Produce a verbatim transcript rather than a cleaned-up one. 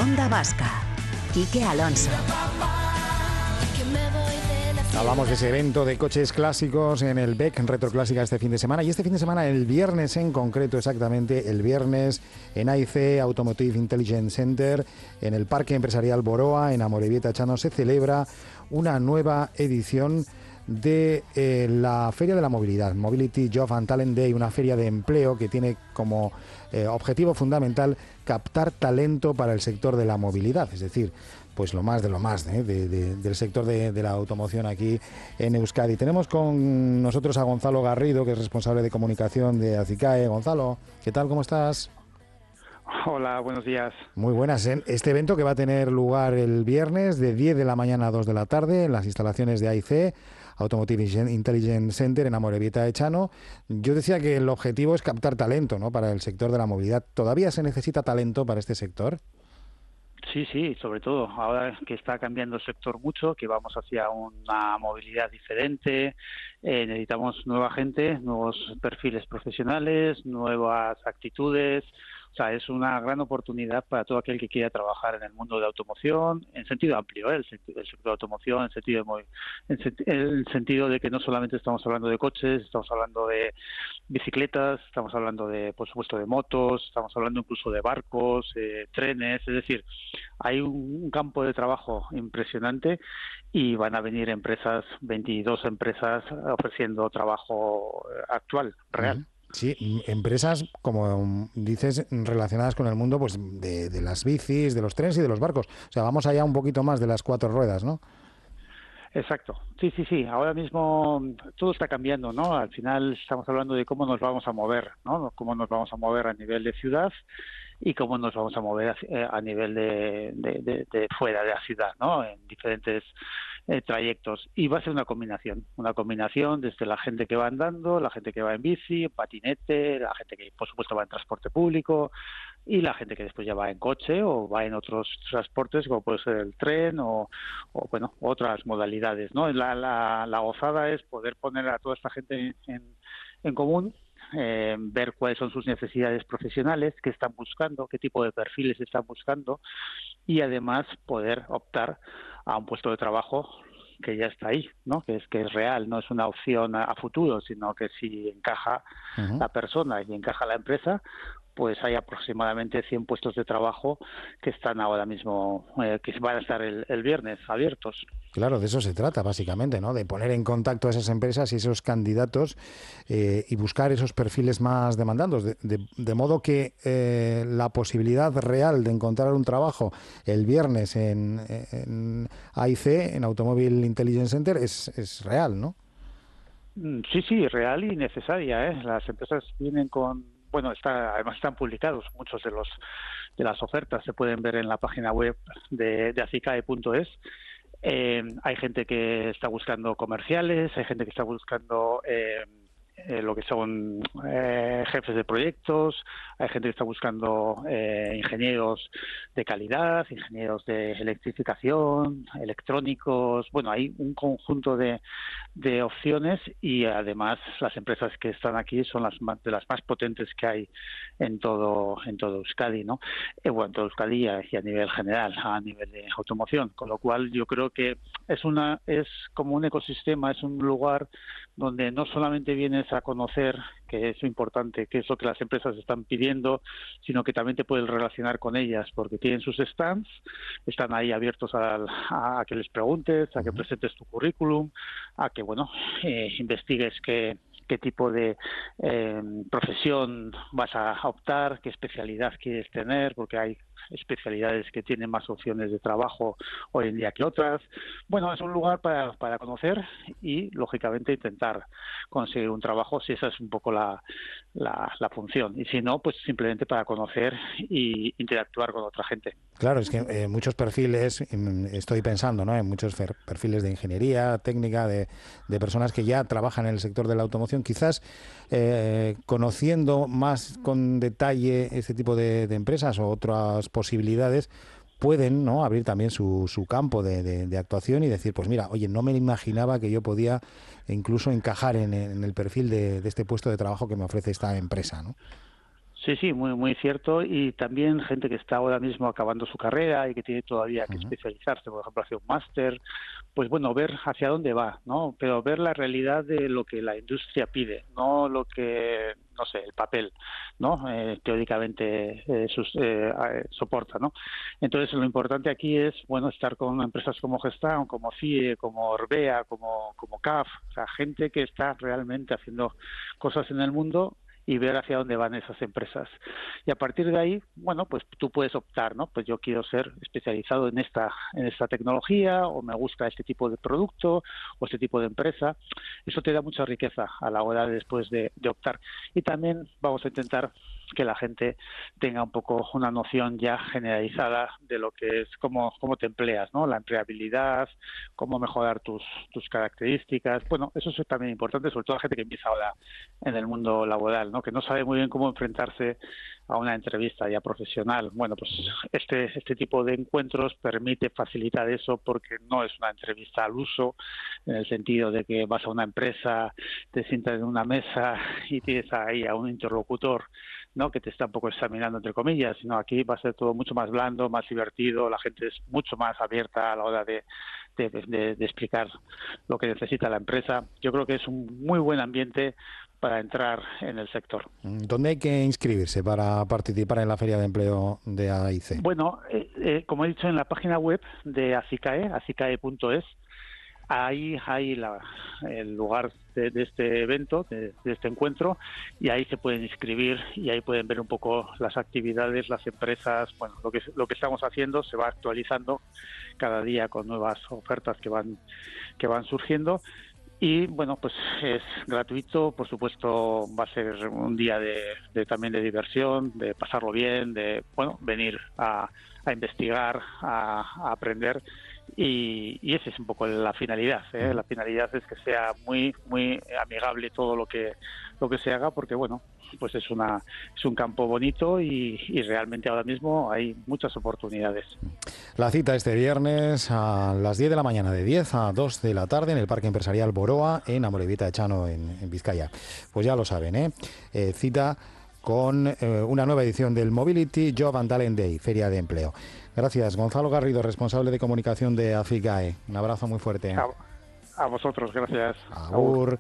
Onda Vasca. Quique Alonso. Hablamos de ese evento de coches clásicos en el B E C Retroclásica este fin de semana, y este fin de semana, el viernes en concreto, exactamente el viernes, en A I C, Automotive Intelligence Center, en el Parque Empresarial Boroa, en Amorebieta Echano, se celebra una nueva edición de eh, la Feria de la Movilidad, Mobility Job and Talent Day, una feria de empleo que tiene como eh, objetivo fundamental captar talento para el sector de la movilidad, es decir, pues lo más de lo más ¿eh? de, de, del sector de, de la automoción aquí en Euskadi. Tenemos con nosotros a Gonzalo Garrido, que es responsable de comunicación de ACICAE. Gonzalo, ¿qué tal? ¿Cómo estás? Hola, buenos días. Muy buenas. ¿eh? Este evento que va a tener lugar el viernes de diez de la mañana a dos de la tarde en las instalaciones de A I C, Automotive Intelligence Center, en Amorebieta Echano. Yo decía que el objetivo es captar talento, ¿no?, para el sector de la movilidad. ¿Todavía se necesita talento para este sector? Sí, sí, sobre todo ahora que está cambiando el sector mucho, que vamos hacia una movilidad diferente, eh, necesitamos nueva gente, nuevos perfiles profesionales, nuevas actitudes. O sea, es una gran oportunidad para todo aquel que quiera trabajar en el mundo de la automoción, en sentido amplio, ¿eh? el, sector, el sector de automoción, en sentido de, en, en el sentido de que no solamente estamos hablando de coches, estamos hablando de bicicletas, estamos hablando de, por supuesto, de motos, estamos hablando incluso de barcos, eh, trenes, es decir, hay un, un campo de trabajo impresionante y van a venir empresas, veintidós empresas ofreciendo trabajo actual, real. Uh-huh. Sí, empresas, como dices, relacionadas con el mundo pues de, de las bicis, de los trenes y de los barcos. O sea, vamos allá un poquito más de las cuatro ruedas, ¿no? Exacto. Sí, sí, sí. Ahora mismo todo está cambiando, ¿no? Al final estamos hablando de cómo nos vamos a mover, ¿no? Cómo nos vamos a mover a nivel de ciudad y cómo nos vamos a mover a, a nivel de, de, de, de fuera de la ciudad, ¿no? En diferentes eh, trayectos. Y va a ser una combinación, una combinación desde la gente que va andando, la gente que va en bici, en patinete, la gente que, por supuesto, va en transporte público, y la gente que después ya va en coche o va en otros transportes, como puede ser el tren o, o bueno, otras modalidades, ¿no? La, la, la gozada es poder poner a toda esta gente en, en común, eh, ver cuáles son sus necesidades profesionales, qué están buscando, qué tipo de perfiles están buscando, y además poder optar a un puesto de trabajo que ya está ahí, ¿no? Que es que es real, no es una opción a, a futuro, sino que si encaja uh-huh. la persona y encaja la empresa, pues hay aproximadamente cien puestos de trabajo que están ahora mismo, eh, que van a estar el, el viernes abiertos. Claro, de eso se trata básicamente, ¿no? De poner en contacto a esas empresas y esos candidatos eh, y buscar esos perfiles más demandados, de, de, de modo que eh, la posibilidad real de encontrar un trabajo el viernes en, en A I C, en Automobile Intelligence Center, es, es real, ¿no? Sí, sí, real y necesaria, ¿eh? Las empresas vienen con Bueno, está, además están publicados muchos de los de las ofertas, se pueden ver en la página web de, de acicae punto es. Eh, hay gente que está buscando comerciales, hay gente que está buscando eh, eh, lo que son eh, jefes de proyectos, hay gente que está buscando eh, ingenieros de calidad, ingenieros de electrificación, electrónicos. Bueno, hay un conjunto de, de opciones y además las empresas que están aquí son las más, de las más potentes que hay en todo en todo Euskadi, ¿no? Eh, bueno, en todo Euskadi y a, y a nivel general, a nivel de automoción, con lo cual yo creo que es una es como un ecosistema, es un lugar donde no solamente vienes a conocer, que es importante, qué es lo que las empresas están pidiendo, sino que también te puedes relacionar con ellas, porque tienen sus stands, están ahí abiertos a, a, a que les preguntes, a que presentes tu currículum, a que, bueno, eh, investigues qué qué tipo de eh, profesión vas a optar, qué especialidad quieres tener, porque hay especialidades que tienen más opciones de trabajo hoy en día que otras. Bueno, es un lugar para, para conocer y, lógicamente, intentar conseguir un trabajo, si esa es un poco la, la, la función. Y si no, pues simplemente para conocer y interactuar con otra gente. Claro, es que eh, muchos perfiles, estoy pensando, ¿no?, en muchos perfiles de ingeniería técnica, de, de personas que ya trabajan en el sector de la automoción, quizás eh, conociendo más con detalle este tipo de, de empresas o otras posibilidades, pueden, ¿no?, abrir también su, su campo de, de, de actuación y decir, pues mira, oye, no me imaginaba que yo podía incluso encajar en, en el perfil de, de este puesto de trabajo que me ofrece esta empresa, ¿no? Sí, sí, muy, muy cierto. Y también gente que está ahora mismo acabando su carrera y que tiene todavía que Uh-huh. especializarse, por ejemplo, hacer un máster, pues bueno, ver hacia dónde va, ¿no? Pero ver la realidad de lo que la industria pide, no lo que, no sé, el papel, ¿no? Eh, teóricamente eh, sus, eh, eh, soporta, ¿no? Entonces, lo importante aquí es, bueno, estar con empresas como Gestamp, como C I E, como Orbea, como, como C A F, o sea, gente que está realmente haciendo cosas en el mundo y ver hacia dónde van esas empresas. Y a partir de ahí, bueno, pues tú puedes optar, ¿no? Pues yo quiero ser especializado en esta en esta tecnología, o me gusta este tipo de producto o este tipo de empresa. Eso te da mucha riqueza a la hora de, después de, de optar. Y también vamos a intentar que la gente tenga un poco una noción ya generalizada de lo que es cómo, cómo te empleas, ¿no? La empleabilidad, cómo mejorar tus, tus características. Bueno, eso es también importante, sobre todo la gente que empieza ahora en el mundo laboral, ¿no? Que no sabe muy bien cómo enfrentarse a una entrevista ya profesional. Bueno, pues este, este tipo de encuentros permite facilitar eso, porque no es una entrevista al uso, en el sentido de que vas a una empresa, te sientas en una mesa y tienes ahí a un interlocutor, ¿no? Que te está un poco examinando, entre comillas, sino aquí va a ser todo mucho más blando, más divertido, la gente es mucho más abierta a la hora de, de, de, de explicar lo que necesita la empresa. Yo creo que es un muy buen ambiente para entrar en el sector. ¿Dónde hay que inscribirse para participar en la Feria de Empleo de A I C? Bueno, eh, eh, como he dicho, en la página web de ACICAE, acicae punto es, ahí hay la, el lugar de, de este evento, de, de este encuentro, y ahí se pueden inscribir y ahí pueden ver un poco las actividades, las empresas, bueno, lo que lo que estamos haciendo se va actualizando cada día con nuevas ofertas que van que van surgiendo. Y bueno, pues es gratuito, por supuesto va a ser un día de, de también de diversión, de pasarlo bien, de bueno venir a, a investigar, a, a aprender, y, y esa es un poco la finalidad, ¿eh? La finalidad es que sea muy muy amigable todo lo que lo que se haga, porque bueno, pues es una es un campo bonito y, y realmente ahora mismo hay muchas oportunidades. La cita este viernes a las diez de la mañana, de diez a dos de la tarde, en el Parque Empresarial Boroa, en Amorebieta de Chano, en, en Vizcaya. Pues ya lo saben, ¿eh? eh cita con eh, una nueva edición del Mobility Job and Talent Day, Feria de Empleo. Gracias, Gonzalo Garrido, responsable de comunicación de ACICAE. Un abrazo muy fuerte. A, a vosotros, gracias. Agur.